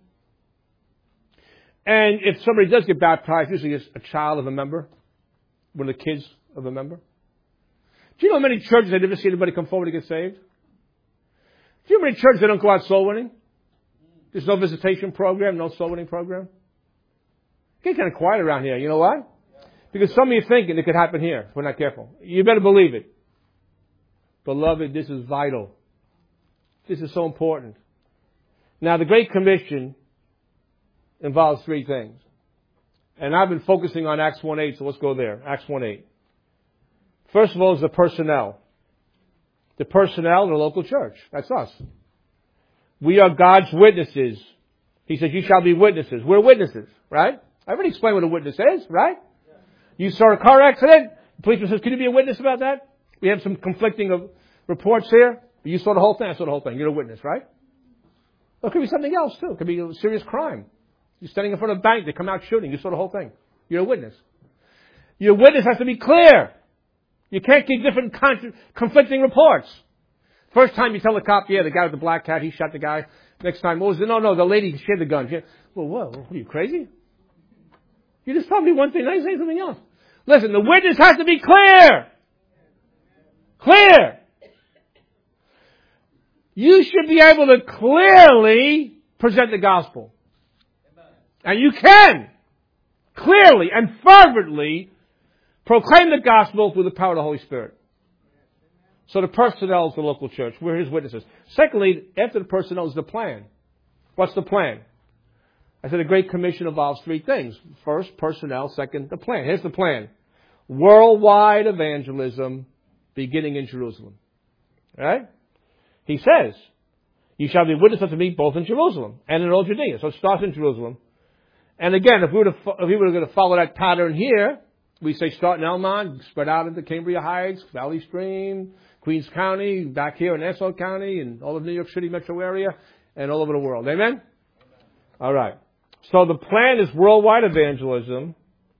And if somebody does get baptized, usually it's a child of a member, one of the kids of a member. Do you know many churches they never see anybody come forward to get saved? Do you know many churches they don't go out soul winning? There's no visitation program, no soul winning program. It gets kind of quiet around here. You know why? Because some of you are thinking it could happen here if we're not careful. You better believe it. Beloved, this is vital. This is so important. Now, the Great Commission involves three things. And I've been focusing on Acts 1:8, so let's go there. Acts 1:8. First of all is the personnel. The personnel in the local church. That's us. We are God's witnesses. He says, "You shall be witnesses." We're witnesses, right? I already explained what a witness is, right? You saw a car accident. The policeman says, "Can you be a witness about that?" We have some conflicting reports here. You saw the whole thing. I saw the whole thing. You're a witness, right? Well, it could be something else, too. It could be a serious crime. You're standing in front of a bank. They come out shooting. You saw the whole thing. You're a witness. Your witness has to be clear. You can't keep different conflicting reports. First time you tell the cop, "Yeah, the guy with the black cat, he shot the guy." Next time, what was it? No, the lady, she had the gun. Well, what are you, crazy? You just told me one thing, now you're saying something else. Listen, the witness has to be clear. Clear. You should be able to clearly present the gospel. And you can clearly and fervently proclaim the gospel through the power of the Holy Spirit. So the personnel is the local church. We're His witnesses. Secondly, after the personnel is the plan. What's the plan? I said the Great Commission involves three things. First, personnel. Second, the plan. Here's the plan. Worldwide evangelism beginning in Jerusalem. All right? He says, "You shall be witnesses unto me both in Jerusalem and in all Judea." So it starts in Jerusalem. And again, if we were going to follow that pattern here, we say start in Elmont, spread out into Cambria Heights, Valley Stream, Queens County, back here in Nassau County, and all of New York City metro area, and all over the world. Amen? All right. So the plan is worldwide evangelism.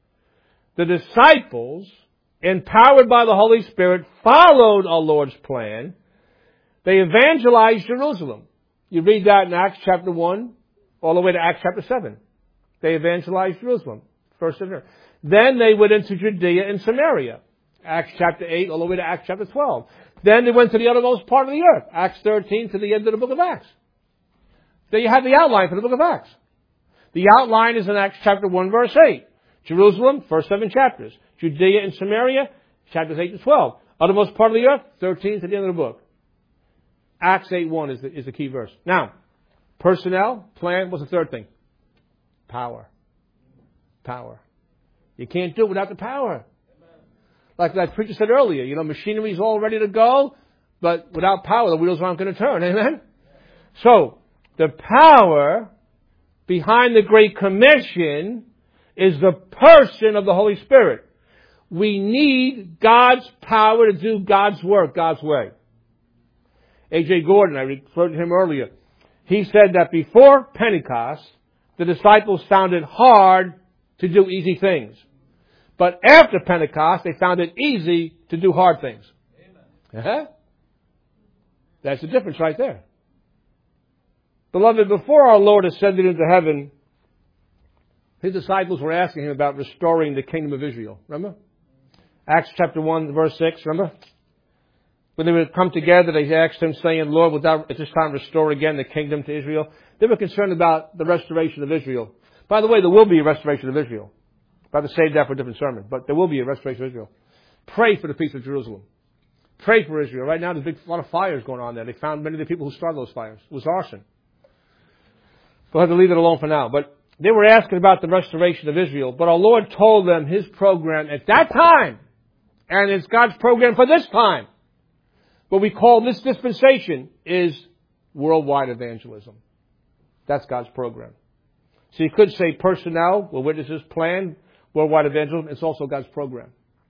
The disciples, empowered by the Holy Spirit, followed our Lord's plan. They evangelized Jerusalem. You read that in Acts chapter 1 all the way to Acts chapter 7. They evangelized Jerusalem. First and third. Then they went into Judea and Samaria. Acts chapter 8 all the way to Acts chapter 12. Then they went to the uttermost part of the earth. Acts 13 to the end of the book of Acts. There you have the outline for the book of Acts. The outline is in Acts chapter 1 verse 8. Jerusalem, first 7 chapters. Judea and Samaria, chapters 8 to 12. Uttermost part of the earth, 13 to the end of the book. Acts 8:1 is the key verse. Now, personnel, plan, what's the third thing? Power. Power. You can't do it without the power. Like that preacher said earlier, machinery is all ready to go, but without power, the wheels aren't going to turn. Amen? So, the power behind the Great Commission is the person of the Holy Spirit. We need God's power to do God's work, God's way. A.J. Gordon, I referred to him earlier, he said that before Pentecost, the disciples found it hard to do easy things. But after Pentecost, they found it easy to do hard things. Amen. That's the difference right there. Beloved, before our Lord ascended into heaven, His disciples were asking Him about restoring the kingdom of Israel. Remember? Acts chapter 1, verse 6, remember? When they would come together, they asked Him, saying, "Lord, wilt thou at this time restore again the kingdom to Israel?" They were concerned about the restoration of Israel. By the way, there will be a restoration of Israel. I'll have to save that for a different sermon, but there will be a restoration of Israel. Pray for the peace of Jerusalem. Pray for Israel. Right now, there's a lot of fires going on there. They found many of the people who started those fires. It was arson. We'll have to leave it alone for now. But they were asking about the restoration of Israel. But our Lord told them His program at that time, and it's God's program for this time. What we call this dispensation is worldwide evangelism. That's God's program. So you could say personnel, will witnesses, plan, worldwide evangelism. It's also God's program.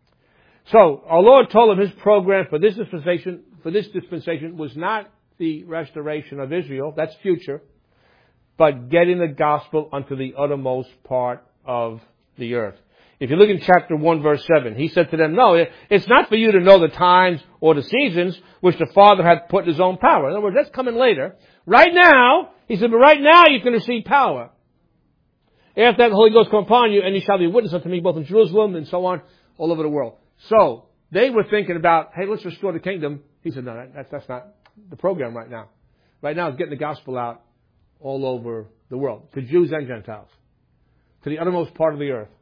So our Lord told them His program for this dispensation was not the restoration of Israel. That's future. But getting the gospel unto the uttermost part of the earth. If you look in chapter 1, verse 7, He said to them, no, it's not for you to know the times or the seasons which the Father hath put in His own power. In other words, that's coming later. Right now, He said, but right now you can receive power. After that, the Holy Ghost come upon you, and you shall be witness unto me both in Jerusalem and so on, all over the world. So, they were thinking about, hey, let's restore the kingdom. He said, no, that's not the program right now. Right now, it's getting the gospel out all over the world, to Jews and Gentiles, to the uttermost part of the earth.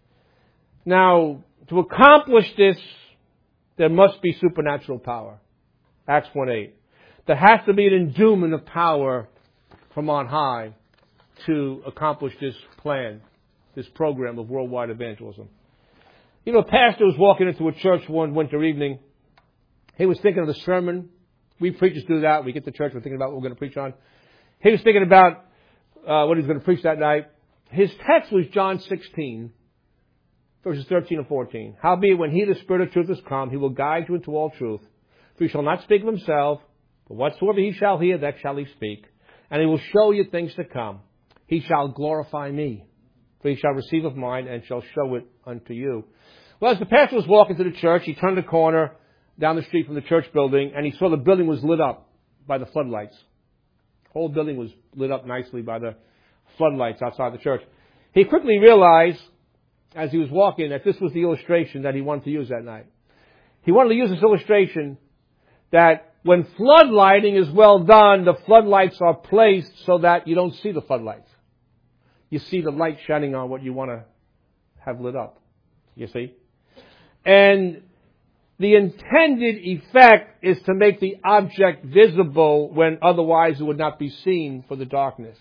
Now, to accomplish this, there must be supernatural power. Acts 1:8. There has to be an endowment of power from on high to accomplish this plan, this program of worldwide evangelism. You know, a pastor was walking into a church one winter evening. He was thinking of the sermon. We preachers do that. We get to church, we're thinking about what we're going to preach on. He was thinking about what he was going to preach that night. His text was John 16, verses 13 and 14. Howbeit, when He, the Spirit of truth, is come, He will guide you into all truth. For He shall not speak of Himself, but whatsoever He shall hear, that shall He speak. And He will show you things to come. He shall glorify Me, for He shall receive of mine, and shall show it unto you. Well, as the pastor was walking to the church, he turned the corner down the street from the church building, and he saw the building was lit up by the floodlights. The whole building was lit up nicely by the floodlights outside the church. He quickly realized, as he was walking, that this was the illustration that he wanted to use that night. He wanted to use this illustration that when floodlighting is well done, the floodlights are placed so that you don't see the floodlights. You see the light shining on what you want to have lit up. You see? And the intended effect is to make the object visible when otherwise it would not be seen for the darkness.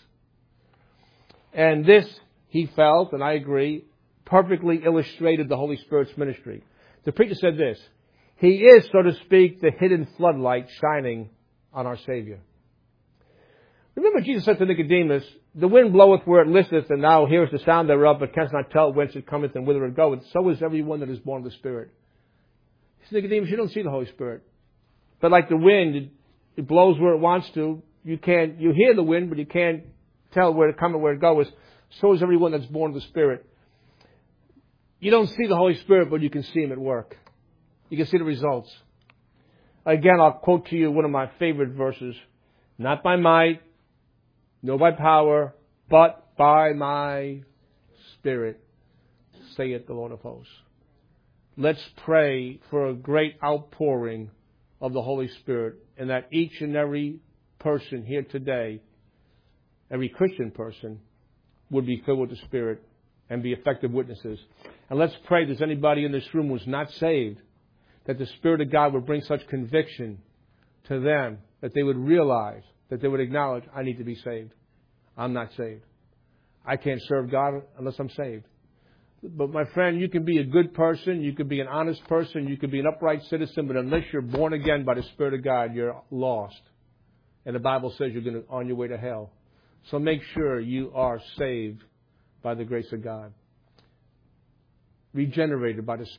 And this, he felt, and I agree, perfectly illustrated the Holy Spirit's ministry. The preacher said this: He is, so to speak, the hidden floodlight shining on our Savior. Remember Jesus said to Nicodemus, the wind bloweth where it listeth, and thou hearest the sound thereof, but canst not tell whence it cometh and whither it goeth. So is everyone that is born of the Spirit. He said, Nicodemus, you don't see the Holy Spirit. But like the wind, it blows where it wants to. You hear the wind, but you can't tell where it comes and where it goes. So is everyone that's born of the Spirit. You don't see the Holy Spirit, but you can see Him at work. You can see the results. Again, I'll quote to you one of my favorite verses. Not by might, nor by power, but by my Spirit, saith the Lord of hosts. Let's pray for a great outpouring of the Holy Spirit, and that each and every person here today, every Christian person, would be filled with the Spirit and be effective witnesses. And let's pray there's anybody in this room who's not saved, that the Spirit of God would bring such conviction to them that they would realize, that they would acknowledge, I need to be saved. I'm not saved. I can't serve God unless I'm saved. But my friend, you can be a good person, you can be an honest person, you can be an upright citizen, but unless you're born again by the Spirit of God, you're lost. And the Bible says you're on your way to hell. So make sure you are saved by the grace of God. Regenerated by the Spirit.